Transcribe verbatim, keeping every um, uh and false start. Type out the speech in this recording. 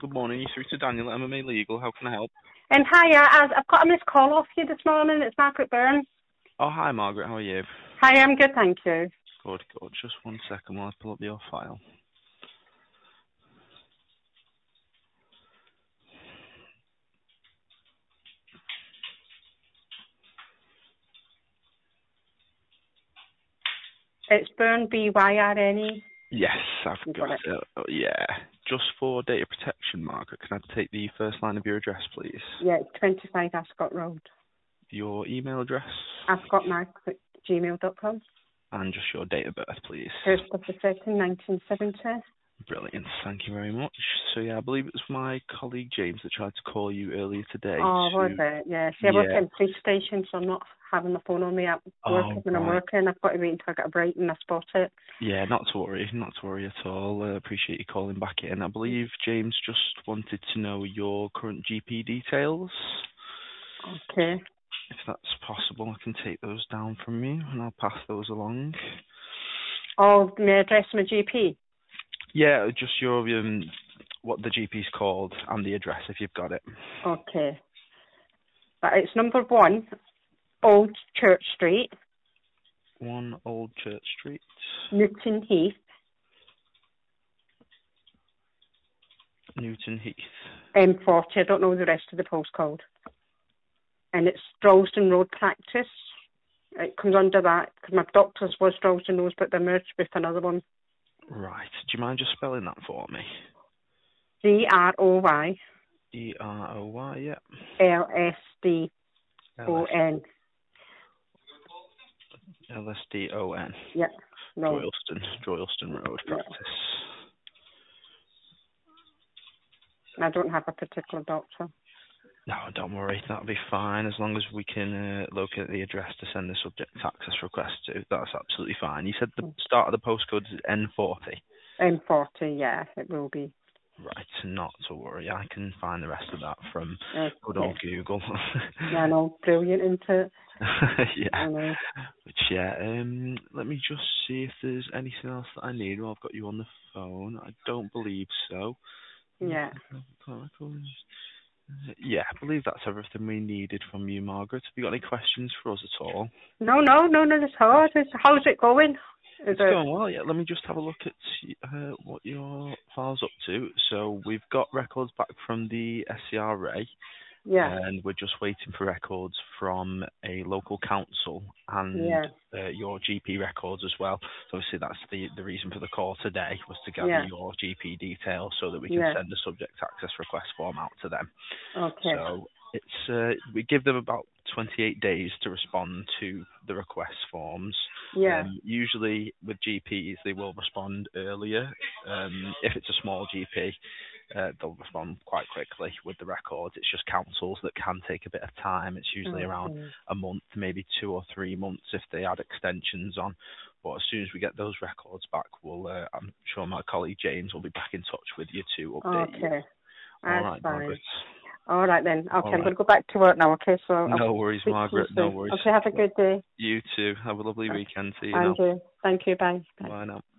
Good morning. You're through to Daniel at M M A Legal. How can I help? Um, hi, uh, I've got a missed call off you this morning. It's Margaret Byrne. Oh, hi, Margaret. How are you? Hi, I'm good, thank you. Good, good. Just one second while I pull up your file. It's Byrne, B Y R N E. Yes, I've You got got it. it. Oh, yeah. Just for data protection, Margaret, can I take the first line of your address, please? Yeah, it's twenty-five Ascot Road. Your email address? ascotmark at gmail dot com. And just your date of birth, please. First of the second, nineteen seventy. Brilliant. Thank you very much. So, yeah, I believe it was my colleague James that tried to call you earlier today Oh, to... was it? Yeah. See, I work Yeah. in police station, so I'm not having the phone on me at work Oh, when I'm right. working. I've got to wait until I get a break and I spot it. Yeah, not to worry, not to worry at all. I uh, appreciate you calling back in. I believe James just wanted to know your current G P details. Okay. If that's possible, I can take those down from you and I'll pass those along. Oh, my address and my G P? Yeah, just your um, what the G P's called and the address if you've got it. Okay. But it's number one, Old Church Street, One Old Church Street, Newton Heath, Newton Heath. M forty. I don't know the rest of the postcode. And it's Drolsden Road Practice. It comes under that, because my doctor's was Drolsden Road, but they're merged with another one. Right. Do you mind just spelling that for me? D R O Y E R O Y, yeah. L S D O L N. S D O N. Yeah, no. Droylston, Droylston Road Practice. I don't have a particular doctor. No, don't worry, that'll be fine as long as we can uh, locate the address to send the subject access request to. That's absolutely fine. You said the start of the postcode is N forty. M forty, yeah, it will be. Right, not to worry. I can find the rest of that from Okay. good old Google. Yeah, I know, brilliant, isn't it? Yeah. I know. Which, yeah, um, let me just see if there's anything else that I need while I've got you on the phone. I don't believe so. Yeah. Yeah, I believe that's everything we needed from you, Margaret. Have you got any questions for us at all? No, no, no, no, it's hard. It's, how's it going? Is It's it? going well, yeah. Let me just have a look at uh, what your file's up to. So we've got records back from the S C R A, Yeah. and we're just waiting for records from a local council and Yeah. uh, your G P records as well. So obviously that's the, the reason for the call today, was to gather Yeah. your G P details so that we can Yeah. send the subject access request form out to them. Okay. So it's uh, we give them about twenty-eight days to respond to the request forms. Yeah. Um, usually with G Ps they will respond earlier. Um, if it's a small G P, uh, they'll respond quite quickly with the records. It's just councils that can take a bit of time. It's usually Okay. around a month, maybe two or three months if they add extensions on. But as soon as we get those records back, we'll uh, I'm sure my colleague James will be back in touch with you to update you. Okay. All That's right, fine. Margaret. All right then. Okay, All I'm right. going to go back to work now. Okay, so I'll No worries, speak to you Margaret. No soon. worries. Okay, have a good day. You too. Have a lovely weekend. See you now. Andrew, thank you. Bye. Bye. Bye now.